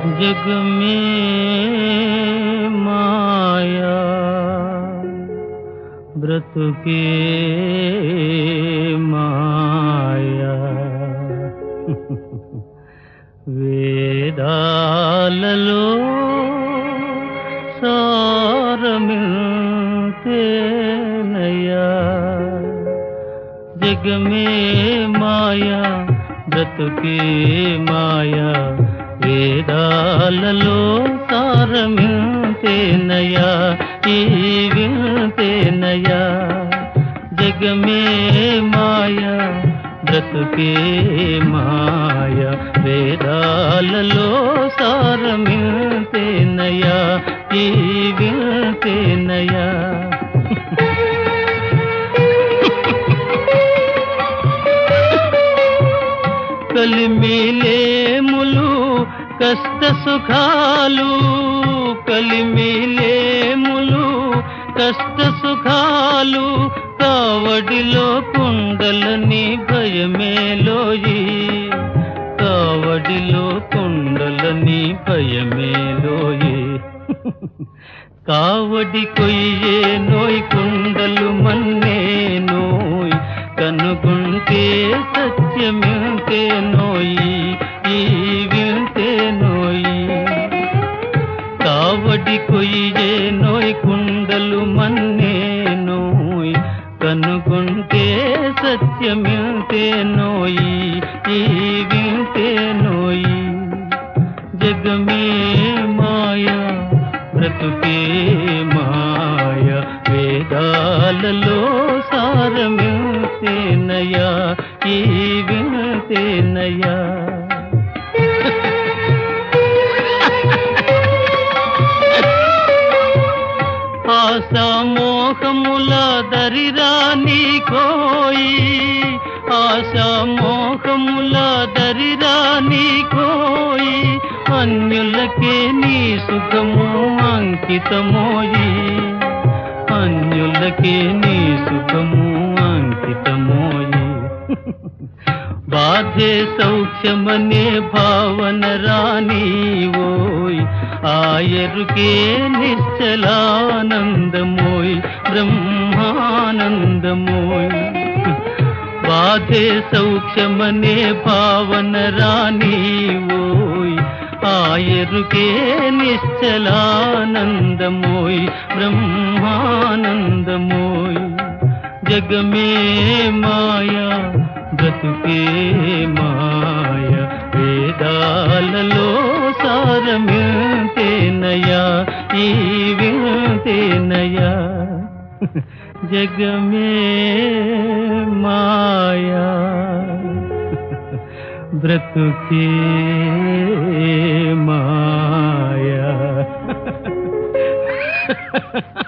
जग में माया ब्रतुके माया వేదాలలో సారమిల్తేనయ్యా జగ మే మాయా బ్రతుకే మాయా వేదాలలో సారమిల్తేనయ్యా ఈ విల్తేనయ్యా జగ మే మాయా బ్రతుకే మాయ వేదాలలో సారమిల్తేనయ్యా ఈ విల్తేనయ్యా కలిమిలేములు కష్ట సుఖాలు కలిమిలేములు కష్ట సుఖాలు కావడిలో కుండలని భయమేలోయి కావడిలో కుండలని భయమేలోయి కావడి కొయ్యే నోయ్ కుండలు మన్నే నోయ్ కనుగొంటే సత్యమిల్తే నోయి ఈ విల్తే నోయి కావడి కొయ్యే నోయ్ కుండలు మన్నే నోయ్ కనుగొంటే సత్యమిల్తే నోయి ఈ విల్తే నోయి జగ మే మాయా బ్రతుకే మాయ వేదాలలో సారమిల్తేనయ్యా ఈ విల్తేనయ్యా ఆశామోహముల దరిరాని కోయి ఆశామోహముల దరిరాని కోయి అన్యులకే నీ సుఖము అంకితమోయి అన్యులకే నీ సుఖము అంకితమోయి బాధే సౌఖ్యమనే భావన రానివోయ్ ఆయరుకే నిశ్చలానందమోయ్ బ్రహ్మానందమోయ్ బాధే సౌఖ్యమనే భావన రానివోయ్ ఆయరుకే నిశ్చలానందమోయ్ బ్రహ్మానందమోయ్ జగ మే మాయా బ్రతుకే మాయ వేదాలలో సారమిల్తేనయ్యా ఈ విల్తేనయ్యా జగ మే మాయా బ్రతుకే మాయా